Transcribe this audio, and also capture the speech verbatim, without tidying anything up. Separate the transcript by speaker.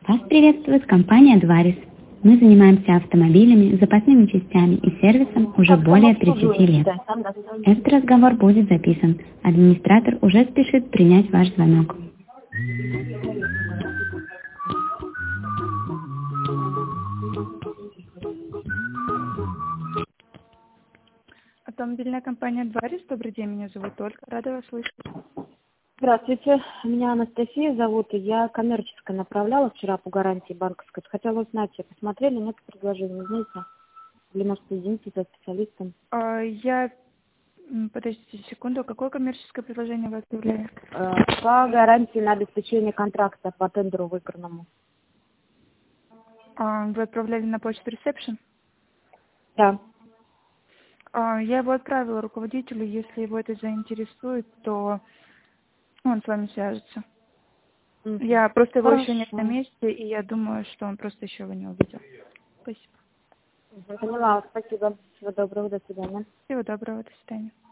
Speaker 1: Вас приветствует компания «Дварис». Мы занимаемся автомобилями, запасными частями и сервисом уже более тридцати лет. Этот разговор будет записан. Администратор уже спешит принять ваш звонок.
Speaker 2: Автомобильная компания «Дварис». Добрый день, меня зовут Ольга. Рада вас слышать.
Speaker 3: Здравствуйте, меня Анастасия зовут. Я коммерческое направляла вчера по гарантии банковской. Хотела узнать, посмотрели, нет предложений, знаете? Или, может, соедините со специалистом?
Speaker 2: А, я... м, Подождите секунду. Какое коммерческое предложение вы отправляли?
Speaker 3: Э, По гарантии на обеспечение контракта по тендеру выигранному.
Speaker 2: А, Вы отправляли на почту ресепшн?
Speaker 3: Да.
Speaker 2: А, Я его отправила руководителю. Если его это заинтересует, то он с вами свяжется.
Speaker 3: Мгм.
Speaker 2: Я просто его еще нет на
Speaker 3: Хорошо.
Speaker 2: месте, и я думаю, что он просто еще его не увидел. Спасибо.
Speaker 3: Поняла, спасибо. Всего доброго, до свидания.
Speaker 2: Всего доброго. До свидания.